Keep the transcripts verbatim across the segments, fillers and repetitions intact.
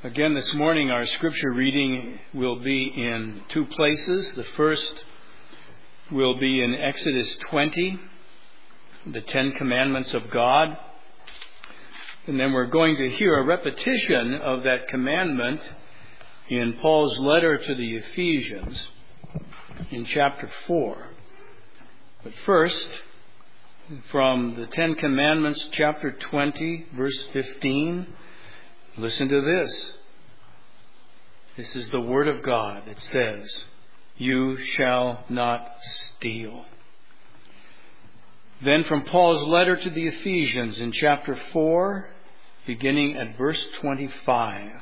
Again, this morning our scripture reading will be in two places. The first will be in Exodus twenty, the Ten Commandments of God. And then we're going to hear a repetition of that commandment in Paul's letter to the Ephesians in chapter four. But first, from the Ten Commandments, chapter twenty, verse fifteen, listen to this. This is the Word of God. It says, "You shall not steal." Then from Paul's letter to the Ephesians in chapter four, beginning at verse twenty-five.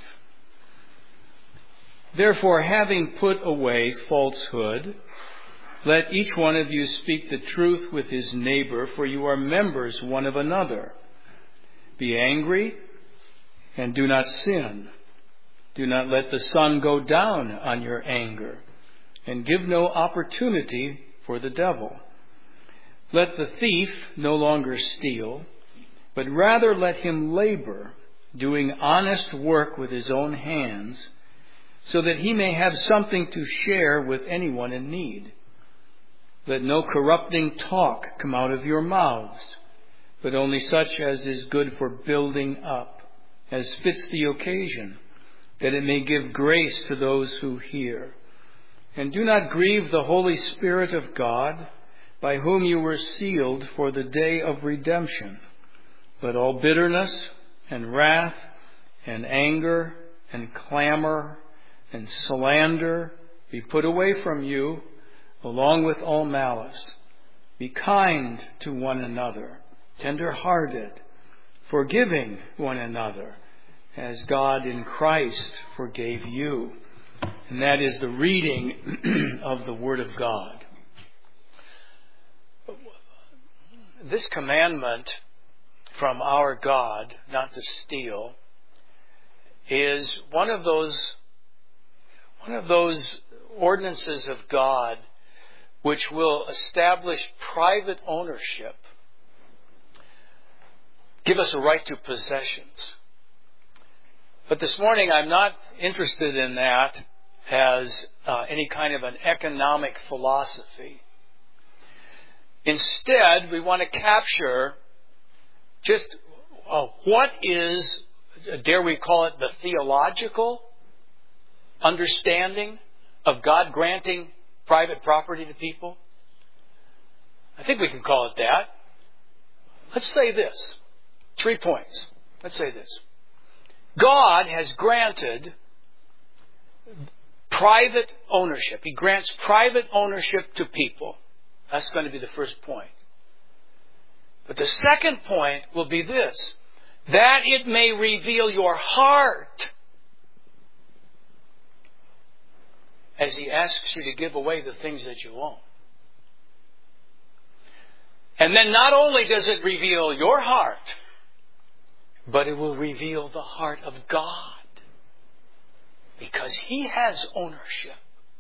"Therefore, having put away falsehood, let each one of you speak the truth with his neighbor, for you are members one of another. Be angry and do not sin. Do not let the sun go down on your anger, and give no opportunity for the devil. Let the thief no longer steal, but rather let him labor, doing honest work with his own hands, so that he may have something to share with anyone in need. Let no corrupting talk come out of your mouths, but only such as is good for building up, as fits the occasion, that it may give grace to those who hear. And do not grieve the Holy Spirit of God, by whom you were sealed for the day of redemption. Let all bitterness and wrath and anger and clamor and slander be put away from you, along with all malice. Be kind to one another, tender-hearted, forgiving one another, as God in Christ forgave you." And that is the reading of the Word of God. This commandment from our God, not to steal, is one of those one of those ordinances of God which will establish private ownership, give us a right to possessions. But this morning I'm not interested in that as uh, any kind of an economic philosophy. Instead, we want to capture just uh, what is, dare we call it, the theological understanding of God granting private property to people. I think we can call it that. Let's say this. Three points. Let's say this. God has granted private ownership. He grants private ownership to people. That's going to be the first point. But the second point will be this: that it may reveal your heart as He asks you to give away the things that you own. And then not only does it reveal your heart, but it will reveal the heart of God. Because He has ownership.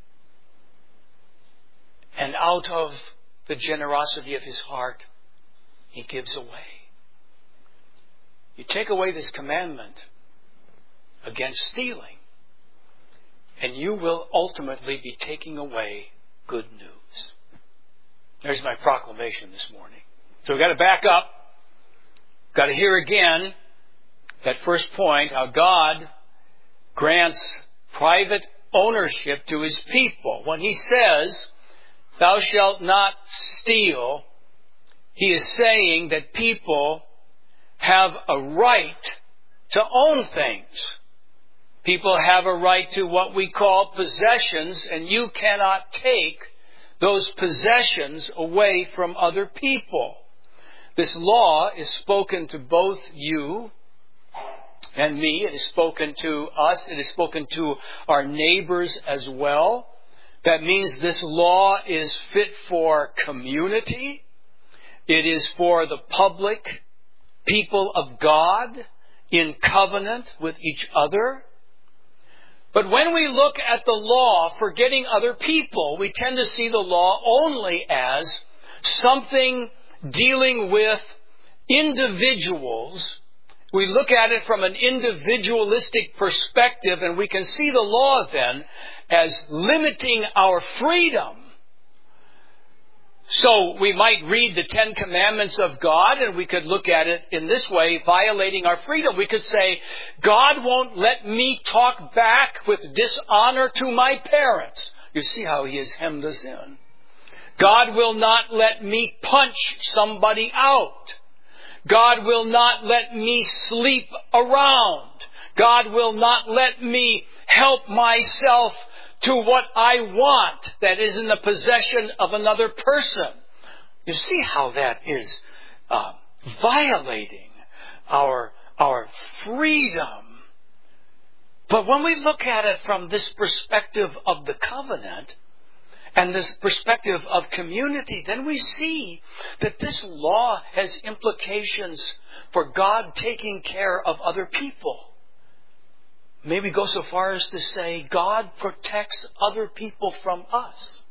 And out of the generosity of His heart, He gives away. You take away this commandment against stealing, and you will ultimately be taking away good news. There's my proclamation this morning. So we've got to back up. Got to hear again that first point, how God grants private ownership to His people. When He says, "Thou shalt not steal," He is saying that people have a right to own things. People have a right to what we call possessions, and you cannot take those possessions away from other people. This law is spoken to both you and me. It is spoken to us. It is spoken to our neighbors as well. That means this law is fit for community. It is for the public people of God in covenant with each other. But when we look at the law forgetting other people, we tend to see the law only as something dealing with individuals we look at it from an individualistic perspective, and we can see the law then as limiting our freedom. So we might read the Ten Commandments of God, and we could look at it in this way, violating our freedom. We could say, God won't let me talk back with dishonor to my parents. You see how he has hemmed us in. God will not let me punch somebody out. God will not let me sleep around. God will not let me help myself to what I want that is in the possession of another person. You see how that is uh, violating our, our freedom. But when we look at it from this perspective of the covenant and this perspective of community, then we see that this law has implications for God taking care of other people. Maybe go so far as to say God protects other people from us,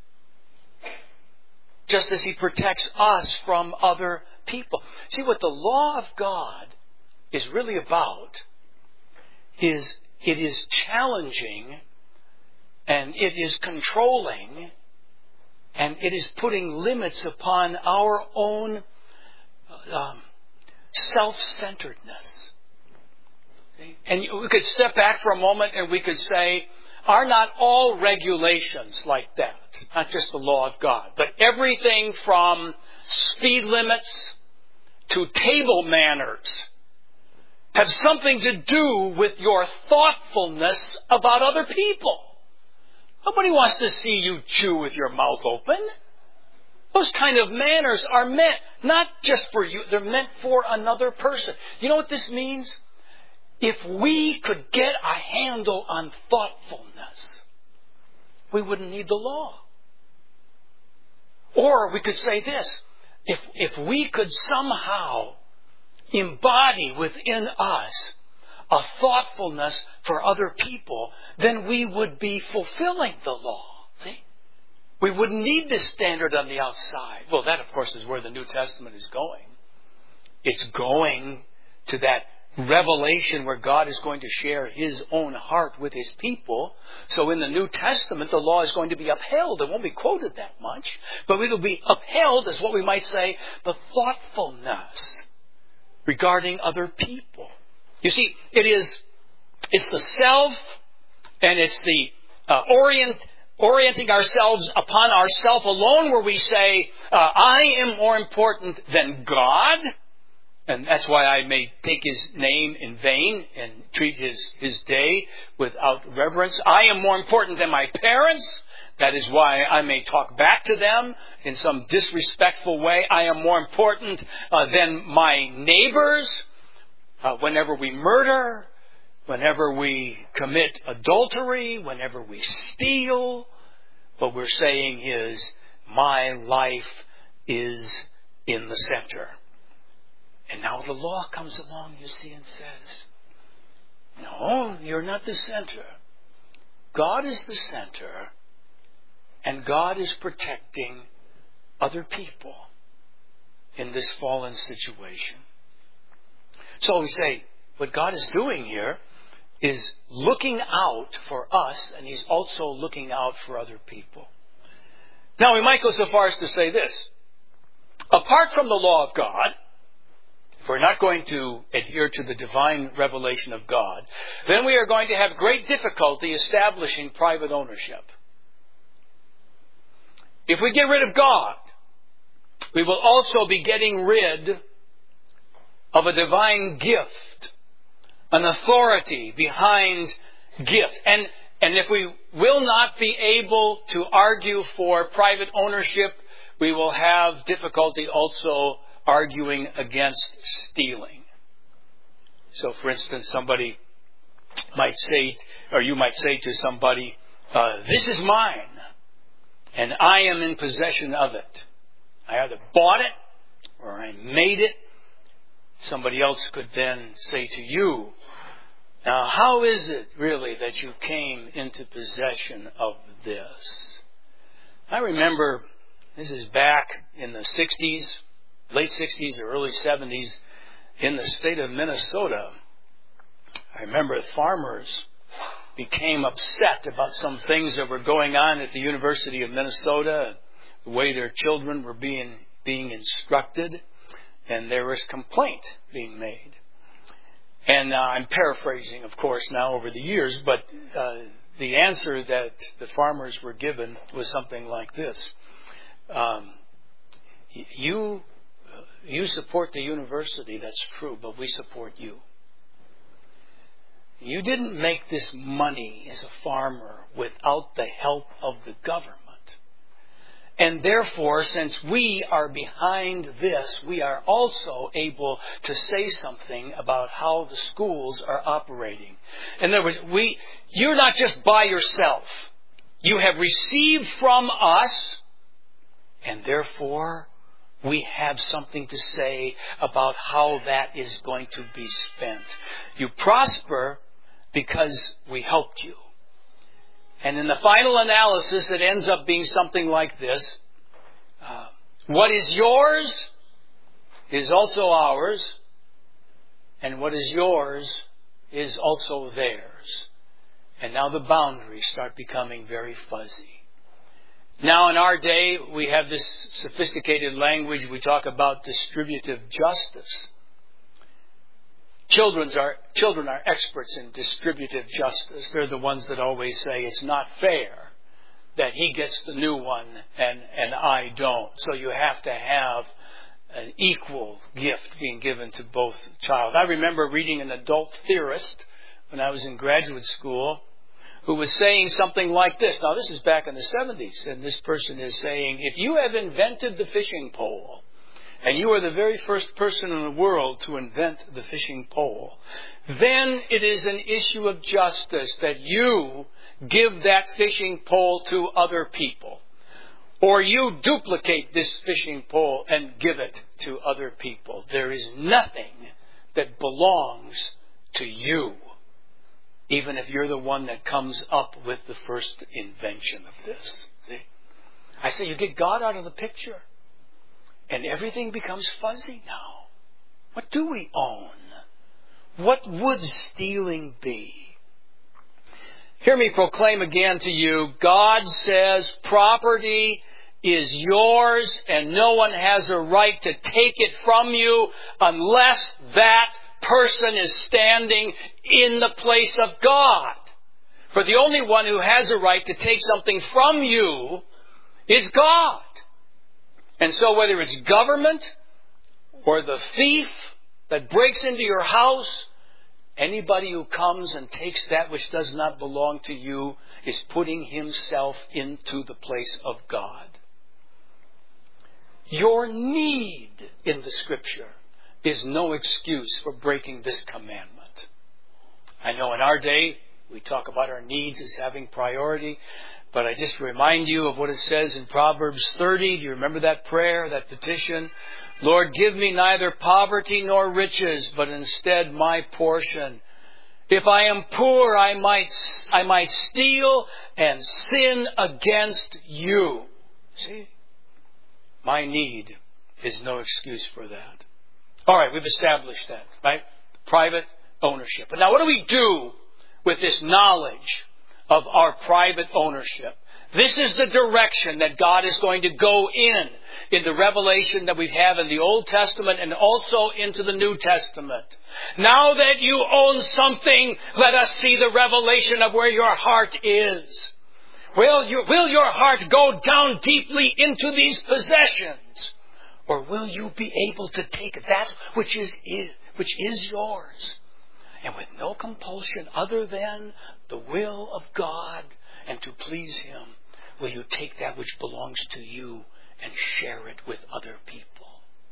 just as he protects us from other people. See, what the law of God is really about is it is challenging, and it is controlling, and it is putting limits upon our own um, self-centeredness. And we could step back for a moment and we could say, are not all regulations like that? Not just the law of God, but everything from speed limits to table manners have something to do with your thoughtfulness about other people. Nobody wants to see you chew with your mouth open. Those kind of manners are meant not just for you, they're meant for another person. You know what this means? If we could get a handle on thoughtfulness, we wouldn't need the law. Or we could say this, if, if we could somehow embody within us a thoughtfulness for other people, then we would be fulfilling the law. See? We wouldn't need this standard on the outside. Well, that, of course, is where the New Testament is going. It's going to that revelation where God is going to share his own heart with his people. So in the New Testament, the law is going to be upheld. It won't be quoted that much, but it will be upheld as what we might say, the thoughtfulness regarding other people. You see, it is, it's the self, and it's the uh, orient, orienting ourselves upon ourself alone, where we say, uh, I am more important than God. And that's why I may take his name in vain and treat his, his day without reverence. I am more important than my parents. That is why I may talk back to them in some disrespectful way. I am more important uh, than my neighbors. Uh, whenever we murder, whenever we commit adultery, whenever we steal, what we're saying is, my life is in the center. And now the law comes along, you see, and says, no, you're not the center. God is the center, and God is protecting other people in this fallen situation. So we say, what God is doing here is looking out for us, and he's also looking out for other people. Now, we might go so far as to say this. Apart from the law of God, if we're not going to adhere to the divine revelation of God, then we are going to have great difficulty establishing private ownership. If we get rid of God, we will also be getting rid of a divine gift, an authority behind gift. And, and if we will not be able to argue for private ownership, we will have difficulty also arguing against stealing. So, for instance, somebody might say, or you might say to somebody, uh, this is mine, and I am in possession of it. I either bought it or I made it. Somebody else could then say to you, now, how is it really that you came into possession of this? I remember, this is back in the sixties, late sixties or early seventies, in the state of Minnesota, I remember farmers became upset about some things that were going on at the University of Minnesota, the way their children were being being instructed, and there was complaint being made. And uh, I'm paraphrasing, of course, now over the years, but uh, the answer that the farmers were given was something like this. Um, you, you support the university, that's true, but we support you. You didn't make this money as a farmer without the help of the government. And therefore, since we are behind this, we are also able to say something about how the schools are operating. In other words, we, you're not just by yourself. You have received from us, and therefore, we have something to say about how that is going to be spent. You prosper because we helped you. And in the final analysis, it ends up being something like this. Uh, what is yours is also ours, and what is yours is also theirs. And now the boundaries start becoming very fuzzy. Now in our day, we have this sophisticated language. We talk about distributive justice. Children's are, children are experts in distributive justice. They're the ones that always say it's not fair that he gets the new one and, and I don't. So you have to have an equal gift being given to both child. I remember reading an adult theorist when I was in graduate school who was saying something like this. Now this is back in the seventies, and this person is saying, if you have invented the fishing pole, and you are the very first person in the world to invent the fishing pole, then it is an issue of justice that you give that fishing pole to other people. Or you duplicate this fishing pole and give it to other people. There is nothing that belongs to you, even if you're the one that comes up with the first invention of this. See? I say you get God out of the picture. And everything becomes fuzzy now. What do we own? What would stealing be? Hear me proclaim again to you, God says property is yours and no one has a right to take it from you unless that person is standing in the place of God. For the only one who has a right to take something from you is God. And so whether it's government or the thief that breaks into your house, anybody who comes and takes that which does not belong to you is putting himself into the place of God. Your need in the Scripture is no excuse for breaking this commandment. I know in our day we talk about our needs as having priority. But I just remind you of what it says in Proverbs thirty. Do you remember that prayer, that petition? Lord, give me neither poverty nor riches, but instead my portion. If I am poor, I might, I might steal and sin against you. See? My need is no excuse for that. All right, we've established that, right? Private ownership. But now what do we do with this knowledge of our private ownership? This is the direction that God is going to go in, in the revelation that we have in the Old Testament and also into the New Testament. Now that you own something, let us see the revelation of where your heart is. Will, you, will your heart go down deeply into these possessions? Or will you be able to take that which is, which is yours, and with no compulsion other than the will of God and to please Him, will you take that which belongs to you and share it with other people?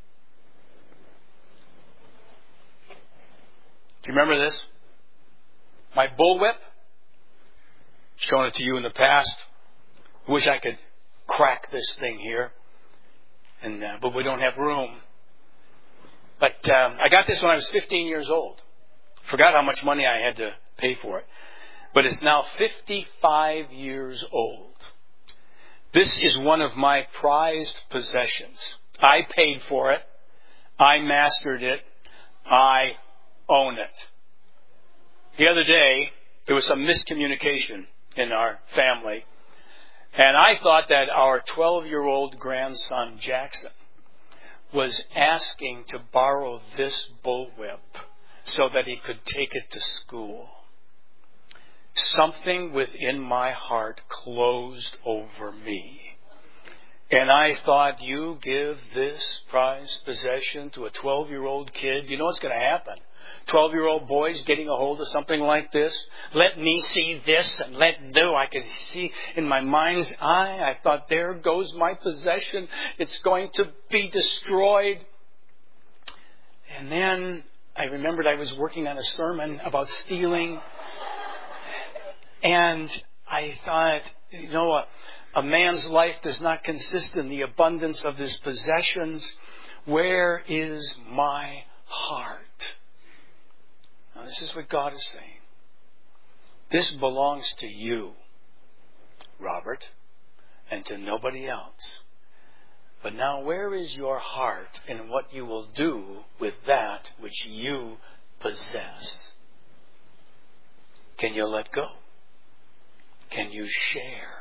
Do you remember this? My bullwhip? Shown it to you in the past. I wish I could crack this thing here, and uh, but we don't have room. But um, I got this when I was fifteen years old. Forgot how much money I had to pay for it. But it's now fifty-five years old. This is one of my prized possessions. I paid for it. I mastered it. I own it. The other day, there was some miscommunication in our family. And I thought that our twelve-year-old grandson, Jackson, was asking to borrow this bullwhip so that he could take it to school. Something within my heart closed over me. And I thought, you give this prized possession to a twelve-year-old kid, you know what's going to happen? twelve-year-old boys getting a hold of something like this. Let me see this and let do. I could see in my mind's eye, I thought, there goes my possession. It's going to be destroyed. And then I remembered I was working on a sermon about stealing. And I thought, you know what? A man's life does not consist in the abundance of his possessions. Where is my heart? Now, this is what God is saying. This belongs to you, Robert, and to nobody else. But now, where is your heart in what you will do with that which you possess? Can you let go? Can you share?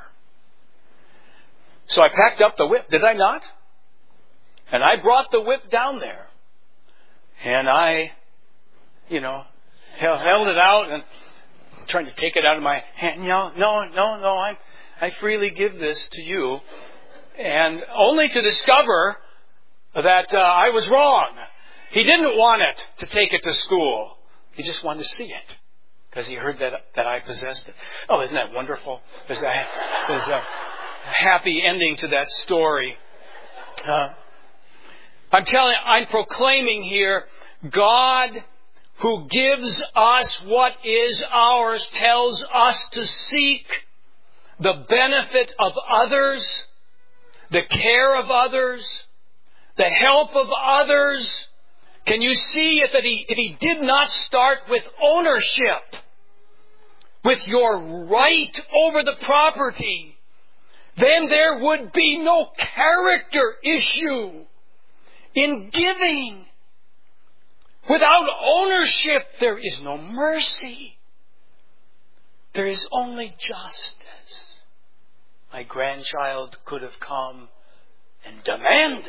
So I packed up the whip, did I not? And I brought the whip down there. And I, you know, held it out and trying to take it out of my hand. No, no, no, no, I, I freely give this to you. And only to discover that uh, I was wrong. He didn't want it to take it to school. He just wanted to see it. Because he heard that that I possessed it. Oh, isn't that wonderful? There's a, there's a happy ending to that story. Uh, I'm telling, I'm proclaiming here, God who gives us what is ours tells us to seek the benefit of others, the care of others, the help of others. Can you see it that he, if he did not start with ownership, with your right over the property, then there would be no character issue in giving. Without ownership, there is no mercy. There is only justice. My grandchild could have come and demanded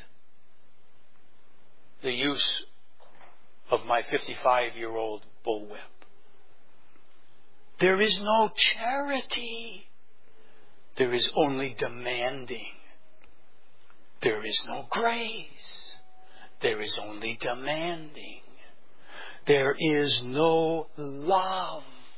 the use of my fifty-five-year-old bullwhip. There is no charity. There is only demanding. There is no grace. There is only demanding. There is no love.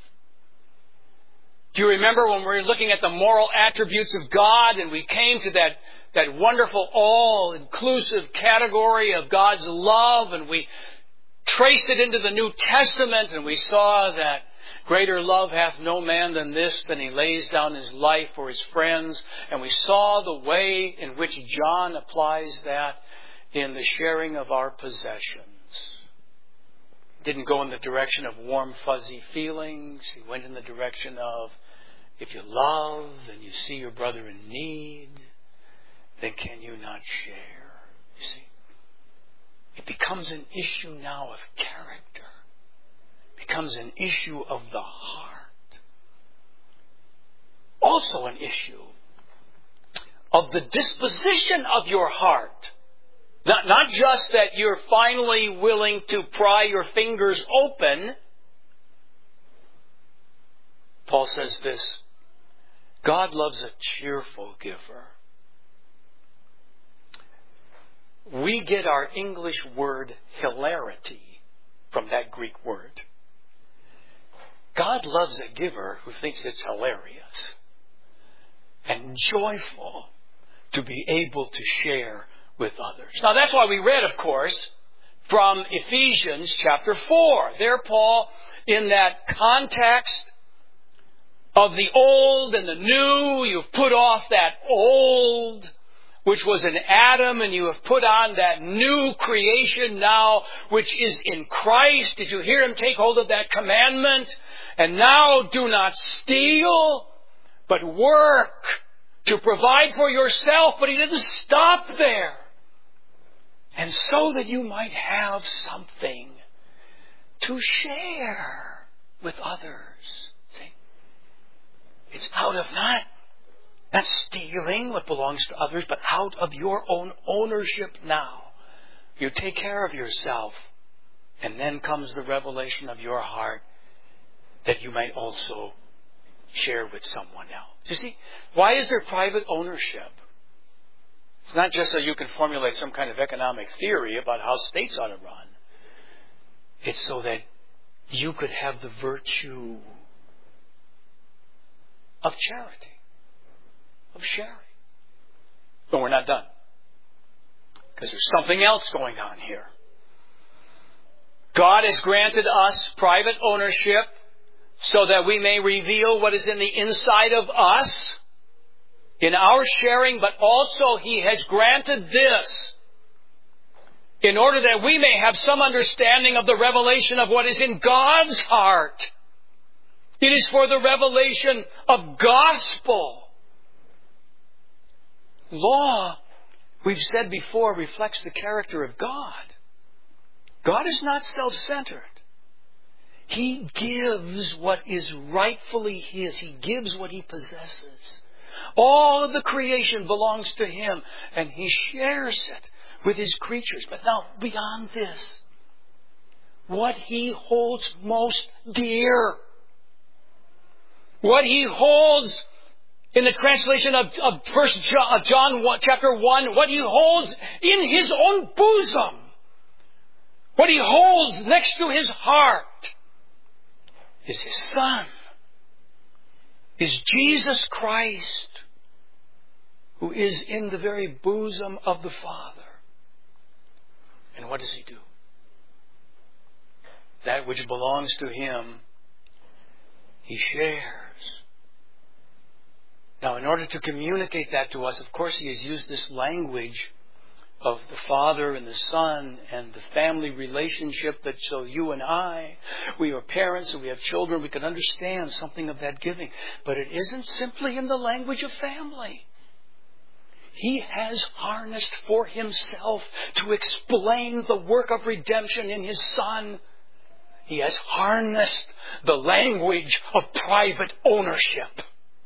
Do you remember when we were looking at the moral attributes of God and we came to that, that wonderful all-inclusive category of God's love, and we traced it into the New Testament and we saw that greater love hath no man than this, than he lays down his life for his friends. And we saw the way in which John applies that in the sharing of our possessions. Didn't go in the direction of warm, fuzzy feelings. He went in the direction of, if you love and you see your brother in need, then can you not share? You see, it becomes an issue now of character. It becomes an issue of the heart. Also an issue of the disposition of your heart. Not, not just that you're finally willing to pry your fingers open. Paul says this, God loves a cheerful giver. We get our English word hilarity from that Greek word. God loves a giver who thinks it's hilarious and joyful to be able to share with others. Now that's why we read, of course, from Ephesians chapter four. There Paul, in that context of the old and the new, you've put off that old, which was in Adam, and you have put on that new creation now, which is in Christ. Did you hear him take hold of that commandment? And now do not steal, but work to provide for yourself. But he didn't stop there. And so that you might have something to share with others. See? It's out of not, not stealing what belongs to others, but out of your own ownership now. You take care of yourself. And then comes the revelation of your heart that you might also share with someone else. You see, why is there private ownership? It's not just so you can formulate some kind of economic theory about how states ought to run. It's so that you could have the virtue of charity, of sharing. But we're not done. Because there's something else going on here. God has granted us private ownership so that we may reveal what is in the inside of us in our sharing, but also He has granted this in order that we may have some understanding of the revelation of what is in God's heart. It is for the revelation of gospel. Law, we've said before, reflects the character of God. God is not self-centered. He gives what is rightfully His. He gives what He possesses. All of the creation belongs to Him, and He shares it with His creatures. But now, beyond this, what He holds most dear, what He holds in the translation of, of First John, John one, chapter one, what He holds in His own bosom, what He holds next to His heart, is His Son, is Jesus Christ, who is in the very bosom of the Father. And what does He do? That which belongs to Him, He shares. Now, in order to communicate that to us, of course, He has used this language of the Father and the Son and the family relationship, that so you and I, we are parents and we have children, we can understand something of that giving. But it isn't simply in the language of family. He has harnessed for Himself to explain the work of redemption in His Son. He has harnessed the language of private ownership.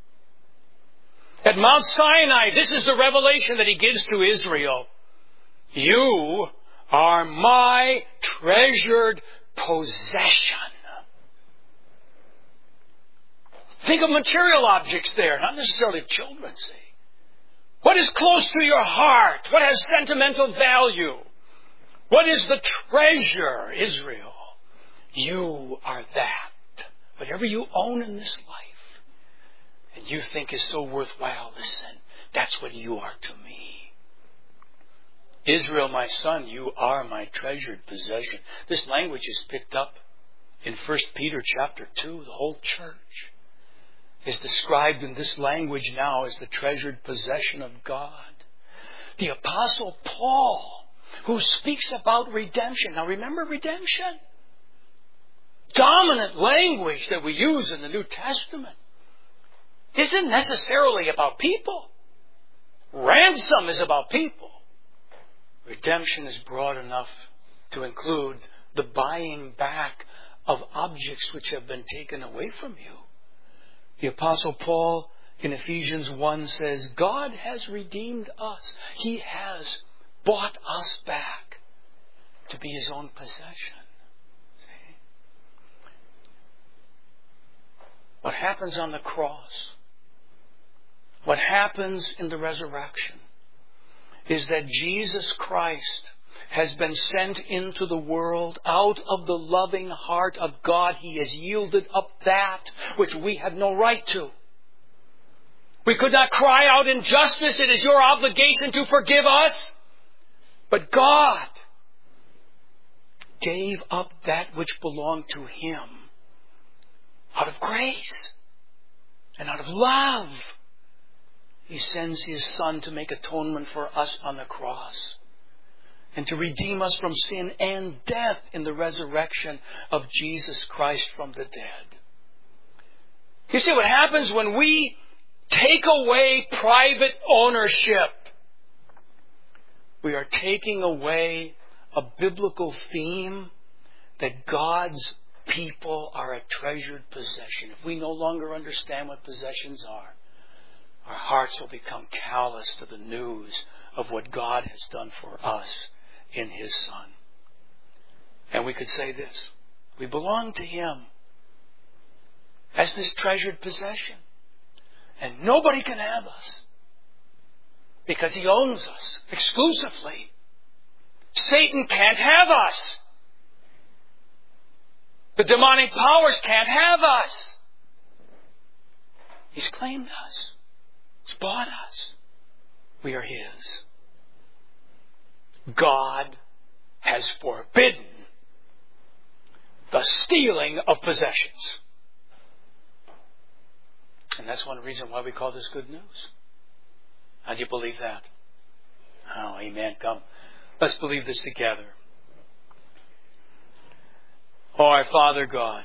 At Mount Sinai, this is the revelation that He gives to Israel. You are my treasured possession. Think of material objects there, not necessarily children, see. What is close to your heart? What has sentimental value? What is the treasure, Israel? You are that. Whatever you own in this life and you think is so worthwhile, listen, that's what you are to me. Israel, my son, you are my treasured possession. This language is picked up in First Peter chapter two. The whole church is described in this language now as the treasured possession of God. The Apostle Paul, who speaks about redemption. Now remember redemption? Dominant language that we use in the New Testament isn't necessarily about people. Ransom is about people. Redemption is broad enough to include the buying back of objects which have been taken away from you. The Apostle Paul in Ephesians one says, God has redeemed us. He has bought us back to be His own possession. See? What happens on the cross, what happens in the resurrection, is that Jesus Christ has been sent into the world out of the loving heart of God. He has yielded up that which we had no right to. We could not cry out in justice, it is your obligation to forgive us. But God gave up that which belonged to Him out of grace and out of love. He sends His Son to make atonement for us on the cross and to redeem us from sin and death in the resurrection of Jesus Christ from the dead. You see what happens when we take away private ownership? We are taking away a biblical theme that God's people are a treasured possession. If we no longer understand what possessions are, our hearts will become callous to the news of what God has done for us in His Son. And we could say this: we belong to Him as this treasured possession. And nobody can have us because He owns us exclusively. Satan can't have us. The demonic powers can't have us. He's claimed us. He's bought us. We are His. God has forbidden the stealing of possessions. And that's one reason why we call this good news. How do you believe that? Oh, amen. Come. Let's believe this together. Oh, our Father God,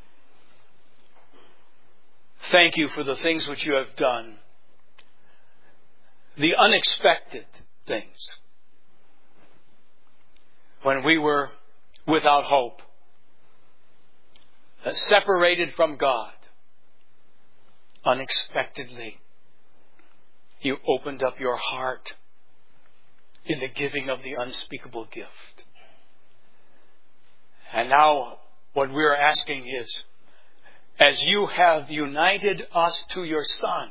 thank You for the things which You have done. The unexpected things. When we were without hope, separated from God, unexpectedly, You opened up Your heart in the giving of the unspeakable gift. And now what we're asking is, as You have united us to Your Son,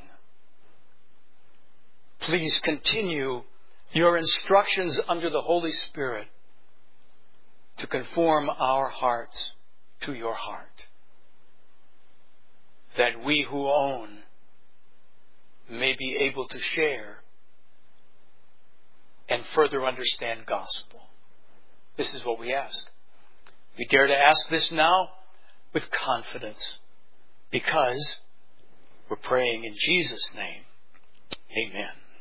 please continue Your instructions under the Holy Spirit to conform our hearts to Your heart, that we who own may be able to share and further understand gospel. This is what we ask. We dare to ask this now with confidence, because we're praying in Jesus' name. Amen.